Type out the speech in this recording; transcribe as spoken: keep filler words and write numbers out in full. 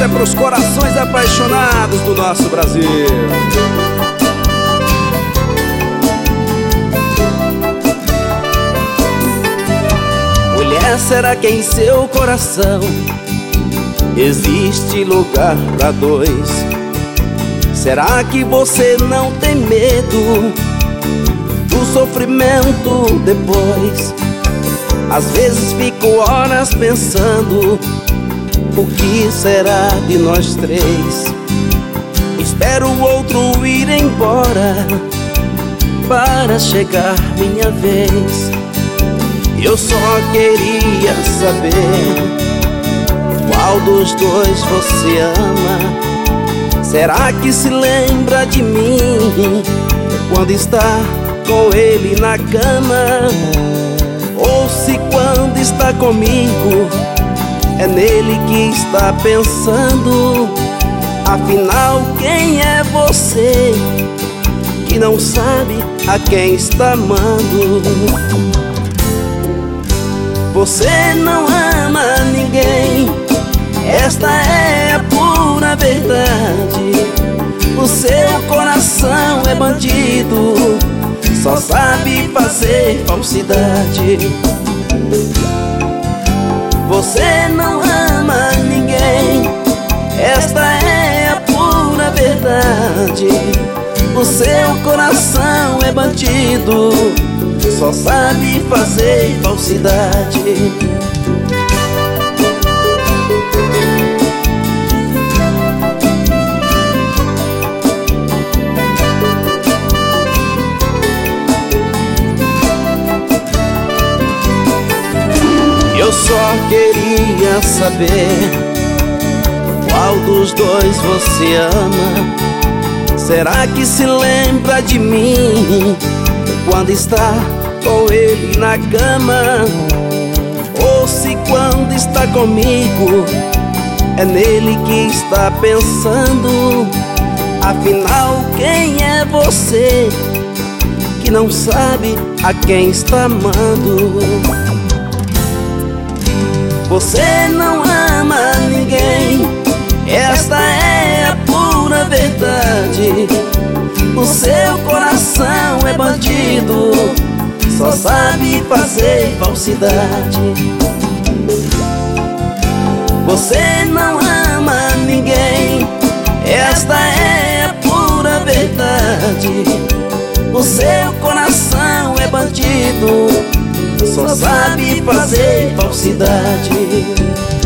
Essa é pros corações apaixonados do nosso Brasil. Mulher, será que em seu coração existe lugar pra dois? Será que você não tem medo do sofrimento depois? Às vezes fico horas pensando, o que será de nós três? Espero o outro ir embora para chegar minha vez. Eu só queria saber qual dos dois você ama. Será que se lembra de mim quando está com ele na cama? Ou se quando está comigo é nele que está pensando? Afinal, quem é você que não sabe a quem está amando? Você não ama ninguém, esta é a pura verdade. O seu coração é bandido, só sabe fazer falsidade. Você não ama ninguém, esta é a pura verdade. O seu coração é bandido, só sabe fazer falsidade. Eu só queria saber qual dos dois você ama. Será que se lembra de mim quando está com ele na cama? Ou se quando está comigo é nele que está pensando? Afinal, quem é você que não sabe a quem está amando? Você não ama ninguém, esta é a pura verdade. O seu coração é bandido, só sabe fazer falsidade. Você não ama ninguém, esta é a pura verdade. O seu coração é bandido, só sabe fazer falsidade.